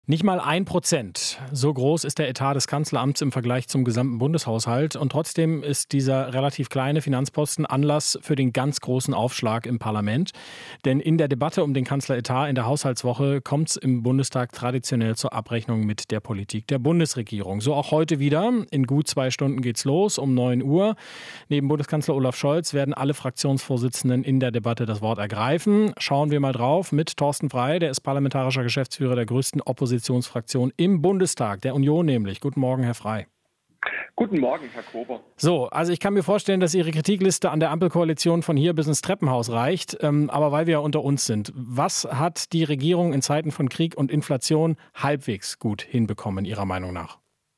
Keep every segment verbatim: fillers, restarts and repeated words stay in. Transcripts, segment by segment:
Nicht mal ein Prozent. So groß ist der Etat des Kanzleramts im Vergleich zum gesamten Bundeshaushalt. Und trotzdem ist dieser relativ kleine Finanzposten Anlass für den ganz großen Aufschlag im Parlament. Denn in der Debatte um den Kanzleretat in der Haushaltswoche kommt es im Bundestag traditionell zur Abrechnung mit der Politik der Bundesregierung. So auch heute wieder. In gut zwei Stunden geht's los, um neun Uhr. Neben Bundeskanzler Olaf Scholz werden alle Fraktionsvorsitzenden in der Debatte das Wort ergreifen. Schauen wir mal drauf mit Thorsten Frey, der ist parlamentarischer Geschäftsführer der größten Oppositionsfraktion im Bundestag, der Union nämlich. Guten Morgen, Herr Frey. Guten Morgen, Herr Kober. So, also ich kann mir vorstellen, dass Ihre Kritikliste an der Ampelkoalition von hier bis ins Treppenhaus reicht. Ähm, aber weil wir ja unter uns sind, was hat die Regierung in Zeiten von Krieg und Inflation halbwegs gut hinbekommen, Ihrer Meinung nach?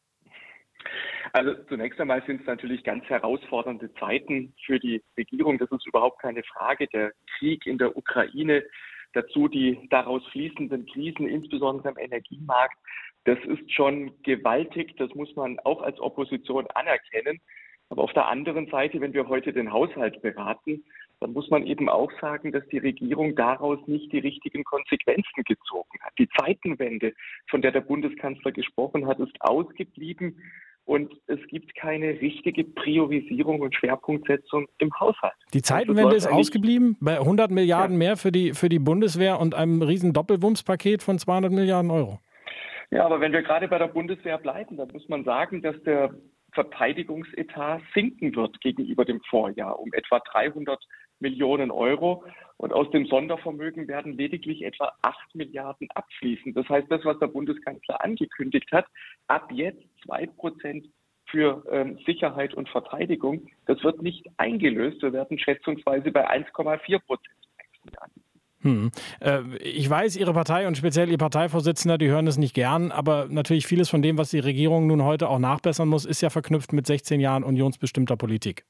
Also zunächst einmal sind es natürlich ganz herausfordernde Zeiten für die Regierung. Das ist überhaupt keine Frage. Der Krieg in der Ukraine, dazu die daraus fließenden Krisen, insbesondere am Energiemarkt. Das ist schon gewaltig. Das muss man auch als Opposition anerkennen. Aber auf der anderen Seite, wenn wir heute den Haushalt beraten, dann muss man eben auch sagen, dass die Regierung daraus nicht die richtigen Konsequenzen gezogen hat. Die Zeitenwende, von der der Bundeskanzler gesprochen hat, ist ausgeblieben. Und es gibt keine richtige Priorisierung und Schwerpunktsetzung im Haushalt. Die Zeitenwende ist ausgeblieben? Bei hundert Milliarden ja. mehr für die, für die Bundeswehr und einem riesen Doppelwumms-Paket von zweihundert Milliarden Euro. Ja, aber wenn wir gerade bei der Bundeswehr bleiben, dann muss man sagen, dass der Verteidigungsetat sinken wird gegenüber dem Vorjahr um etwa dreihundert Millionen Euro. Und aus dem Sondervermögen werden lediglich etwa acht Milliarden abfließen. Das heißt, das, was der Bundeskanzler angekündigt hat, ab jetzt zwei Prozent für ähm, Sicherheit und Verteidigung, das wird nicht eingelöst. Wir werden schätzungsweise bei eins Komma vier Prozent im nächsten Jahr. Hm. Äh, ich weiß, Ihre Partei und speziell Ihr Parteivorsitzender, die hören es nicht gern, aber natürlich vieles von dem, was die Regierung nun heute auch nachbessern muss, ist ja verknüpft mit sechzehn Jahren unionsbestimmter Politik.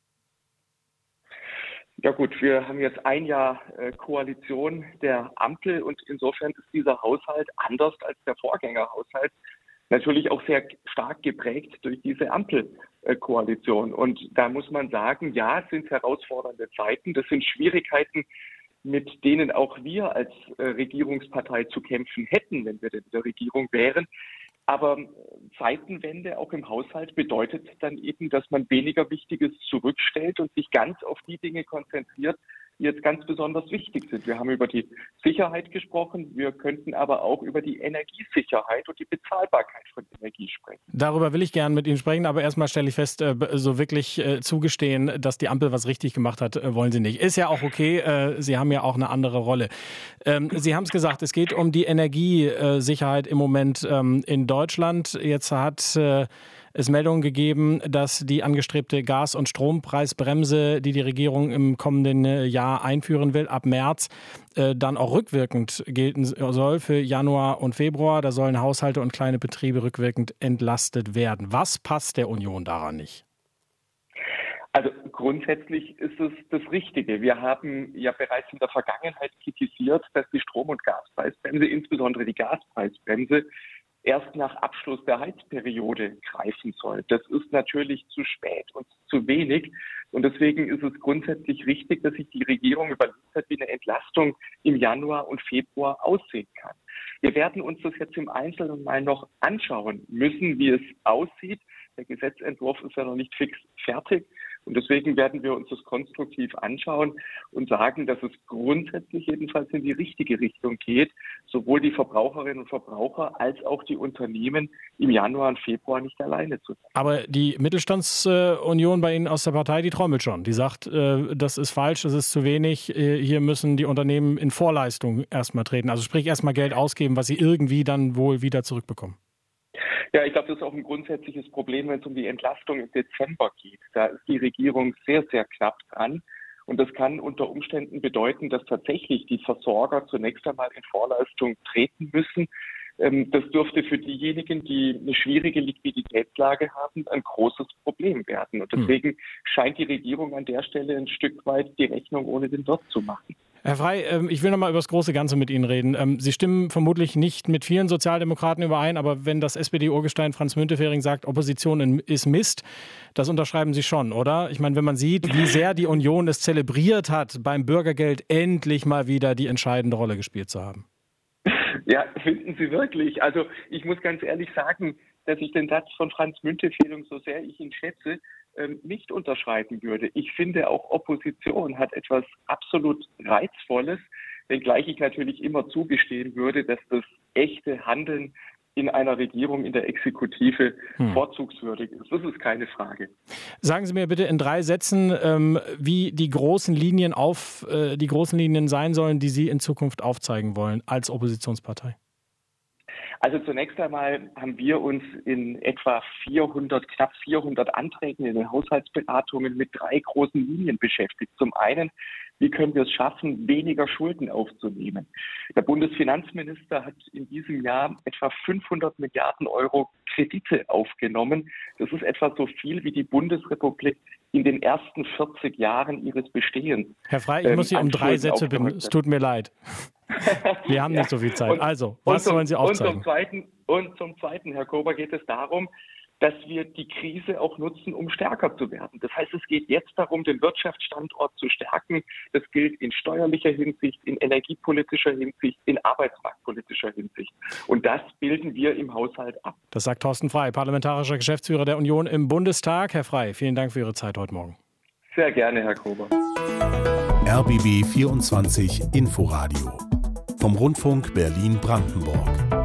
Ja gut, wir haben jetzt ein Jahr äh, Koalition der Ampel und insofern ist dieser Haushalt anders als der Vorgängerhaushalt natürlich auch sehr stark geprägt durch diese Ampelkoalition. Äh, und da muss man sagen, ja, es sind herausfordernde Zeiten, das sind Schwierigkeiten, mit denen auch wir als äh, Regierungspartei zu kämpfen hätten, wenn wir denn in der Regierung wären. Aber Zeitenwende auch im Haushalt bedeutet dann eben, dass man weniger Wichtiges zurückstellt und sich ganz auf die Dinge konzentriert, die jetzt ganz besonders wichtig sind. Wir haben über die Sicherheit gesprochen, wir könnten aber auch über die Energiesicherheit und die Bezahlbarkeit von Energie sprechen. Darüber will ich gerne mit Ihnen sprechen, aber erstmal stelle ich fest, so wirklich zugestehen, dass die Ampel was richtig gemacht hat, wollen Sie nicht. Ist ja auch okay, Sie haben ja auch eine andere Rolle. Sie haben es gesagt, es geht um die Energiesicherheit im Moment in Deutschland. Jetzt hat es Meldungen gegeben, dass die angestrebte Gas- und Strompreisbremse, die die Regierung im kommenden Jahr einführen will, ab März äh, dann auch rückwirkend gelten soll für Januar und Februar. Da sollen Haushalte und kleine Betriebe rückwirkend entlastet werden. Was passt der Union daran nicht? Also grundsätzlich ist es das Richtige. Wir haben ja bereits in der Vergangenheit kritisiert, dass die Strom- und Gaspreisbremse, insbesondere die Gaspreisbremse, erst nach Abschluss der Heizperiode greifen soll. Das ist natürlich zu spät und zu wenig. Und deswegen ist es grundsätzlich richtig, dass sich die Regierung überlegt hat, wie eine Entlastung im Januar und Februar aussehen kann. Wir werden uns das jetzt im Einzelnen mal noch anschauen müssen, wie es aussieht. Der Gesetzentwurf ist ja noch nicht fix fertig. Und deswegen werden wir uns das konstruktiv anschauen und sagen, dass es grundsätzlich jedenfalls in die richtige Richtung geht, sowohl die Verbraucherinnen und Verbraucher als auch die Unternehmen im Januar und Februar nicht alleine zu sein. Aber die Mittelstandsunion bei Ihnen aus der Partei, die trommelt schon. Die sagt, das ist falsch, das ist zu wenig. Hier müssen die Unternehmen in Vorleistung erstmal treten. Also sprich erstmal Geld ausgeben, was sie irgendwie dann wohl wieder zurückbekommen. Ja, ich glaube, das ist auch ein grundsätzliches Problem, wenn es um die Entlastung im Dezember geht. Da ist die Regierung sehr, sehr knapp dran. Und das kann unter Umständen bedeuten, dass tatsächlich die Versorger zunächst einmal in Vorleistung treten müssen. Das dürfte für diejenigen, die eine schwierige Liquiditätslage haben, ein großes Problem werden. Und deswegen scheint die Regierung an der Stelle ein Stück weit die Rechnung ohne den Wirt zu machen. Herr Frey, ich will noch mal über das große Ganze mit Ihnen reden. Sie stimmen vermutlich nicht mit vielen Sozialdemokraten überein, aber wenn das S P D-Urgestein Franz Müntefering sagt, Opposition ist Mist, das unterschreiben Sie schon, oder? Ich meine, wenn man sieht, wie sehr die Union es zelebriert hat, beim Bürgergeld endlich mal wieder die entscheidende Rolle gespielt zu haben. Ja, finden Sie wirklich? Also ich muss ganz ehrlich sagen, dass ich den Satz von Franz Müntefering, so sehr ich ihn schätze, nicht unterschreiben würde. Ich finde, auch Opposition hat etwas absolut Reizvolles, wenngleich ich natürlich immer zugestehen würde, dass das echte Handeln in einer Regierung, in der Exekutive hm. vorzugswürdig ist. Das ist keine Frage. Sagen Sie mir bitte in drei Sätzen, ähm, wie die großen Linien auf äh, die großen Linien sein sollen, die Sie in Zukunft aufzeigen wollen als Oppositionspartei. Also zunächst einmal haben wir uns in etwa vierhundert, knapp vierhundert Anträgen in den Haushaltsberatungen mit drei großen Linien beschäftigt. Zum einen, wie können wir es schaffen, weniger Schulden aufzunehmen? Der Bundesfinanzminister hat in diesem Jahr etwa fünfhundert Milliarden Euro Kredite aufgenommen. Das ist etwa so viel, wie die Bundesrepublik in den ersten vierzig Jahren ihres Bestehens. Herr Frey, ich muss Sie um drei Sätze bitten. Es tut mir leid. Wir haben ja. nicht so viel Zeit. Also, was zum, wollen Sie aufzeigen? Und zum, Zweiten, und zum Zweiten, Herr Kober, geht es darum, dass wir die Krise auch nutzen, um stärker zu werden. Das heißt, es geht jetzt darum, den Wirtschaftsstandort zu stärken. Das gilt in steuerlicher Hinsicht, in energiepolitischer Hinsicht, in arbeitsmarktpolitischer Hinsicht. Und das bilden wir im Haushalt ab. Das sagt Thorsten Frey, parlamentarischer Geschäftsführer der Union im Bundestag. Herr Frey, vielen Dank für Ihre Zeit heute Morgen. Sehr gerne, Herr Kober. R B B vierundzwanzig Inforadio vom Rundfunk Berlin-Brandenburg.